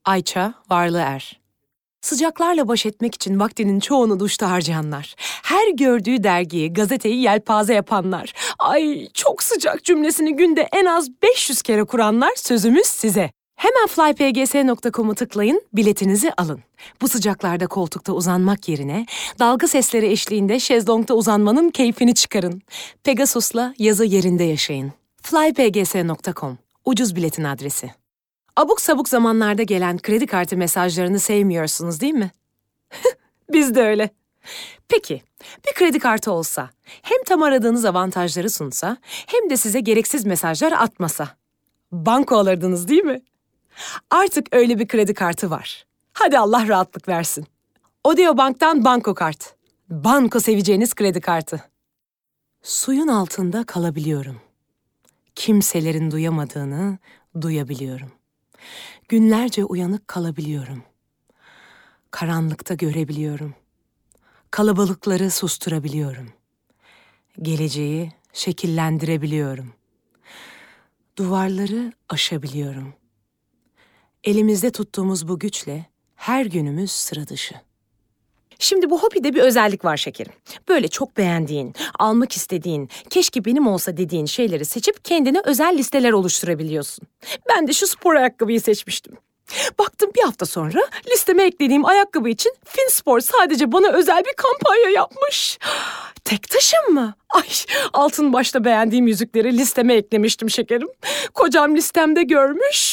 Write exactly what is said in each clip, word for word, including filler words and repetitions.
Ayça Varlıer. Sıcaklarla baş etmek için vaktinin çoğunu duşta harcayanlar. Her gördüğü dergiyi, gazeteyi yelpaze yapanlar. Ay çok sıcak cümlesini günde en az beş yüz kere kuranlar, sözümüz size. Hemen fly p g s nokta com'u tıklayın, biletinizi alın. Bu sıcaklarda koltukta uzanmak yerine dalga sesleri eşliğinde şezlongda uzanmanın keyfini çıkarın. Pegasus'la yazı yerinde yaşayın. fly p g s nokta com, ucuz biletin adresi. Abuk sabuk zamanlarda gelen kredi kartı mesajlarını sevmiyorsunuz değil mi? Biz de öyle. Peki, bir kredi kartı olsa, hem tam aradığınız avantajları sunsa, hem de size gereksiz mesajlar atmasa. Banko alırdınız değil mi? Artık öyle bir kredi kartı var. Hadi Allah rahatlık versin. Odeobank'tan Banko Kart. Banko seveceğiniz kredi kartı. Suyun altında kalabiliyorum. Kimselerin duyamadığını duyabiliyorum. Günlerce uyanık kalabiliyorum. Karanlıkta görebiliyorum. Kalabalıkları susturabiliyorum. Geleceği şekillendirebiliyorum. Duvarları aşabiliyorum. Elimizde tuttuğumuz bu güçle her günümüz sıra dışı. Şimdi bu hobide bir özellik var şekerim. Böyle çok beğendiğin, almak istediğin, keşke benim olsa dediğin şeyleri seçip kendine özel listeler oluşturabiliyorsun. Ben de şu spor ayakkabıyı seçmiştim. Baktım bir hafta sonra listeme eklediğim ayakkabı için Finspor sadece bana özel bir kampanya yapmış. Tek taşım mı? Ay, altın başta beğendiğim yüzükleri listeme eklemiştim şekerim. Kocam listemde görmüş.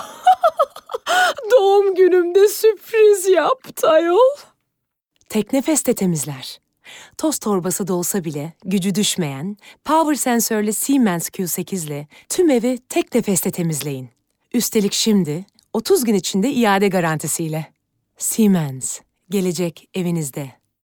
Doğum günümde sürpriz yaptı ayol. Teknefest'te temizler. Toz torbası da olsa bile gücü düşmeyen, power sensörlü Siemens Q sekiz ile tüm evi tek nefeste temizleyin. Üstelik şimdi otuz gün içinde iade garantisiyle. Siemens, gelecek evinizde.